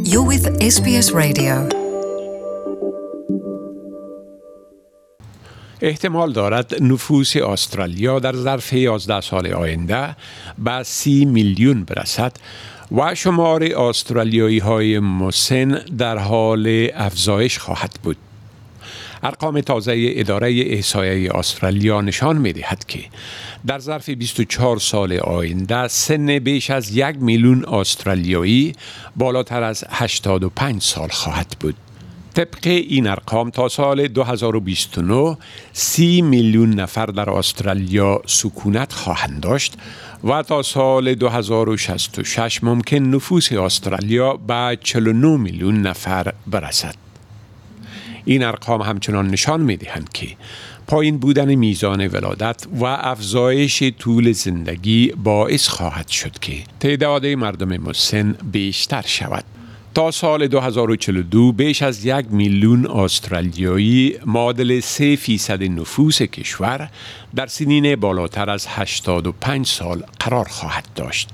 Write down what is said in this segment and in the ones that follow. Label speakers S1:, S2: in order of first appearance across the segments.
S1: You're with SBS Radio.
S2: احتمال دارد نفوس استرالیا در ظرف 11 سال آینده به 30 میلیون برسد و شمار استرالیایی های مسن در حال افزایش خواهد بود. ارقام تازه اداره احصایه استرالیا نشان می‌دهد که در ظرف 24 سال آینده سن بیش از 1 میلیون استرالیایی بالاتر از 85 سال خواهد بود. طبق این ارقام تا سال 2029 30 میلیون نفر در استرالیا سکونت خواهند داشت و تا سال 2066 ممکن نفوس استرالیا به 49 میلیون نفر برسد. این ارقام همچنان نشان می‌دهند که پایین بودن میزان ولادت و افزایش طول زندگی باعث خواهد شد که تعداد مردم مسن بیشتر شود. تا سال 2042 بیش از 1 میلیون استرالیایی معادل 3% نفوس کشور در سنین بالاتر از 85 سال قرار خواهد داشت.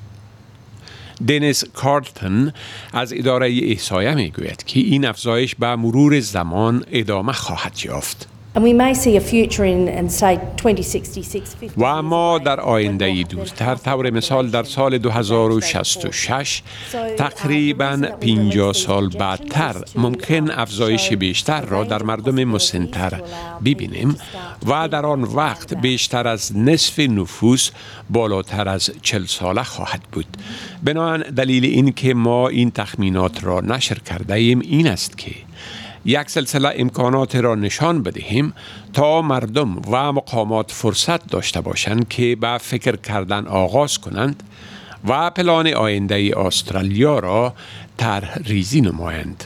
S2: دنیس کارلتون از اداره احصایه میگوید که این افزایش به مرور زمان ادامه خواهد یافت.
S3: And we may see a future in say 2066 50.
S2: و ما در آینده دورتر طور مثال در سال 2066 تقریباً 50 سال بعدتر ممکن افزایش بیشتر را در مردم مسن‌تر ببینیم و در آن وقت بیشتر از نصف نفوس بالاتر از 40 ساله خواهد بود. بنابراین دلیل این که ما این تخمینات را نشر کرده ایم این است که یک سلسله امکانات را نشان بدهیم تا مردم و مقامات فرصت داشته باشند که به فکر کردن آغاز کنند و پلان آینده استرالیا را طرح ریزی نمایند.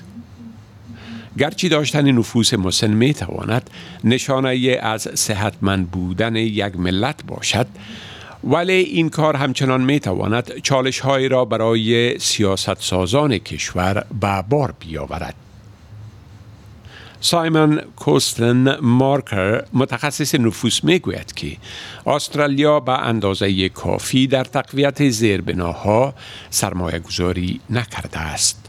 S2: گرچه داشتن نفوس مسن می تواند نشانه از صحتمند بودن یک ملت باشد، ولی این کار همچنان می تواند چالش های را برای سیاست سازان کشور به بار بیاورد. سایمون کوستن مارکر متخصص نفوس میگوید که استرالیا به اندازه کافی در تقویت زیربناها سرمایه گذاری نکرده است.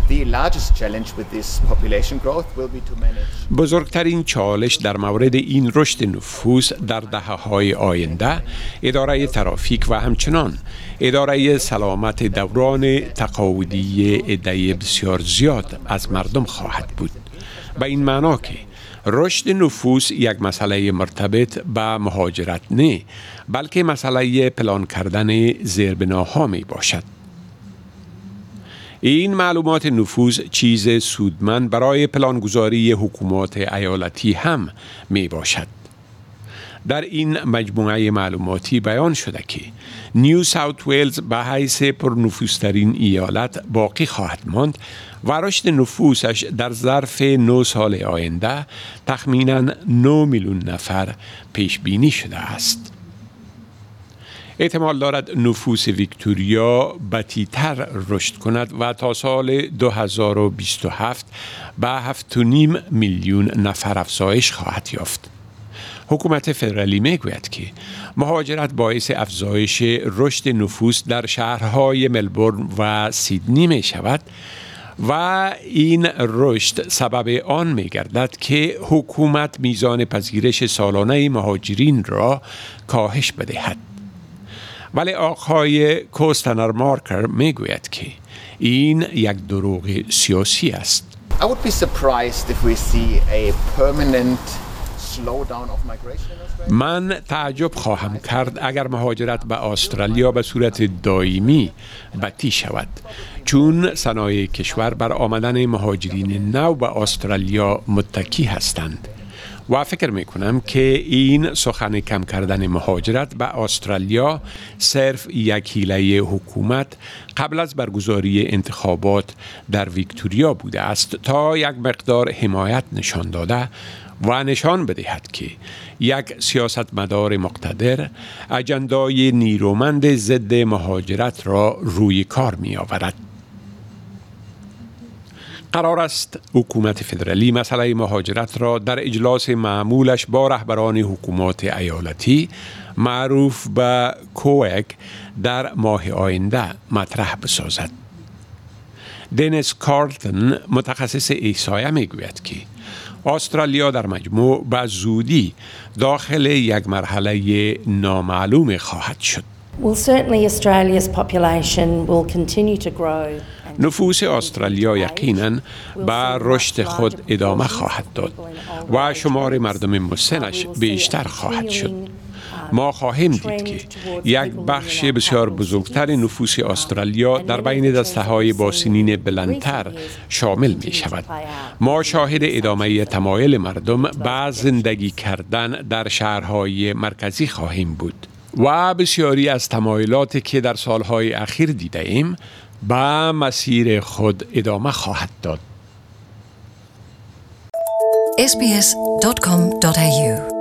S2: بزرگترین چالش در مورد این رشد نفوس در دهه‌های آینده اداره ترافیک و همچنان اداره سلامت دوران تقاعدی عده بسیار زیاد از مردم خواهد بود. به این معنا که رشد نفوس یک مسئله مرتبط به مهاجرت نه، بلکه مسئله پلان کردن زیربناها می باشد. این معلومات نفوس چیز سودمند برای پلانگذاری حکومات ایالتی هم می باشد. در این مجموعه معلوماتی بیان شده که نیو ساوت ویلز به حیث پرنفوذترین ایالت باقی خواهد ماند و رشد نفوسش در ظرف 9 سال آینده تخمیناً 9 میلیون نفر پیش بینی شده است. احتمال دارد نفوس ویکتوریا بطی‌تر رشد کند و تا سال 2027 به 7.5 میلیون نفر افزایش خواهد یافت. حکومت فدرالی میگوید که مهاجرت باعث افزایش رشد نفوس در شهرهای ملبورن و سیدنی می شود و این رشد سبب آن می گردد که حکومت میزان پذیرش سالانه مهاجرین را کاهش بدهد. ولی آقای کوستنر مارکر می گوید که این یک دروغ سیاسی است.
S4: I would be surprised if we see a permanent
S2: من تعجب خواهم کرد اگر مهاجرت به استرالیا به صورت دائمی بطیء شود، چون صنایع کشور بر آمدن مهاجرین نو به استرالیا متکی هستند و فکر می کنم که این سخن کم کردن مهاجرت به استرالیا صرف یک حیله حکومت قبل از برگزاری انتخابات در ویکتوریا بوده است تا یک مقدار حمایت نشان داده و نشان بدهد که یک سیاستمدار مقتدر اجندای نیرومند ضد مهاجرت را روی کار می آورد. قرار است حکومت فدرالی مسئله مهاجرت را در اجلاس معمولش با رهبران حکومات ایالتی معروف به کوگ در ماه آینده مطرح بسازد. دنیس کارلتون متخصص احصایه میگوید که استرالیا در مجموع به زودی داخل یک مرحله نامعلوم خواهد شد.
S3: Well, certainly Australia's population will continue to grow.
S2: نفوس استرالیا یقیناً به رشد خود ادامه خواهد داد و شمار مردم مسنش بیشتر خواهد شد. ما خواهیم دید که یک بخش بسیار بزرگتر نفوس استرالیا در بین دسته‌های با سنین بلندتر شامل می شود. ما شاهد ادامه تمایل مردم به زندگی کردن در شهرهای مرکزی خواهیم بود و بسیاری از تمایلاتی که در سالهای اخیر دیده ایم به مسیر خود ادامه خواهد داد.
S1: sbs.com.au